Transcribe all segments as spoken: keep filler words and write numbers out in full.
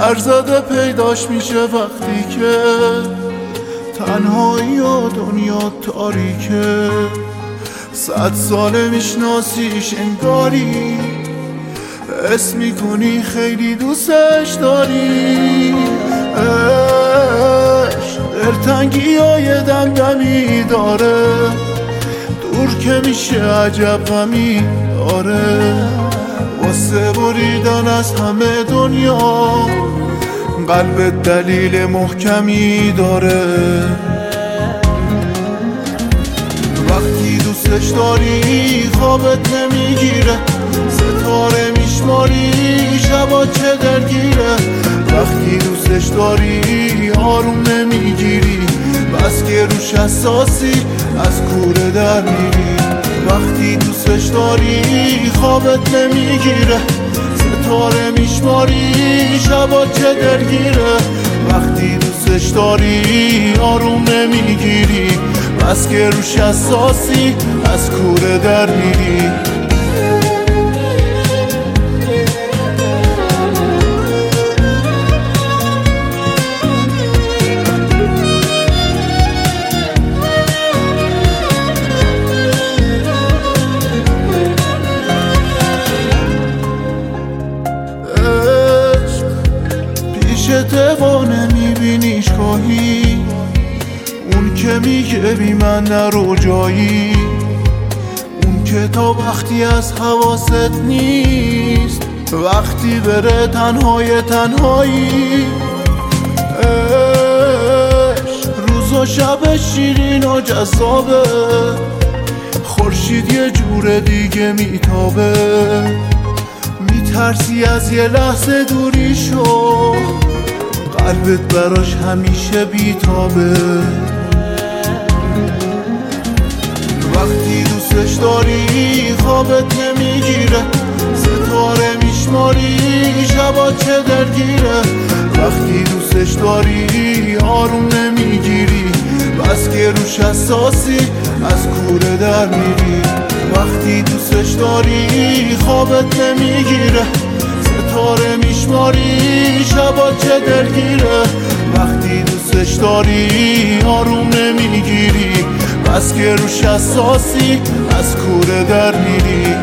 سرزده پیداش میشه وقتی که تنهایی و دنیا تاریکه. صد ساله میشناسیش انگاری، حس میکنی خیلی دوستش داری. عشق دلتنگی های دمدمی داره، دور که میشه عجب غمی داره. واسه بریدن از همه دنیا قلب دلیل محکمی داره. وقتی دوستش داری خوابت نمیگیره، ستاره میشماری شبا چه درگیره. وقتی دوستش داری آروم نمیگیری، بس که روش حساسی از کوره در میری. وقتی دوستش داری خوابت نمیگیره، ستاره میشماری شبا چه درگیره. وقتی دوستش داری آروم نمیگیری، بس که روش حساسی از کوره در میری. تقا نمیبینیش گاهی، اون که میگه بی من نرو جایی. اون که تا وقتی از حواست نیست، وقتی بره تنهای تنهایی. روز و شب شیرین و جذابه، خورشید یه جور دیگه میتابه. میترسی از یه لحظه دوری شو، قلبت براش همیشه بیتابه. وقتی دوستش داری خوابت نمیگیره، ستاره میشماری شبا چه درگیره. وقتی دوستش داری آروم نمیگیری، بس که روش حساسی از کوره در میری. وقتی دوستش داری خوابت نمیگیره، ستاره میشماری شبا چه درگیره. وقتی دوستش داری آروم نمیگیری، بس که روش حساسی از کوره در میری.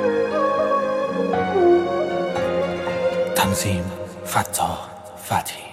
تنظیم فتاح فتحی.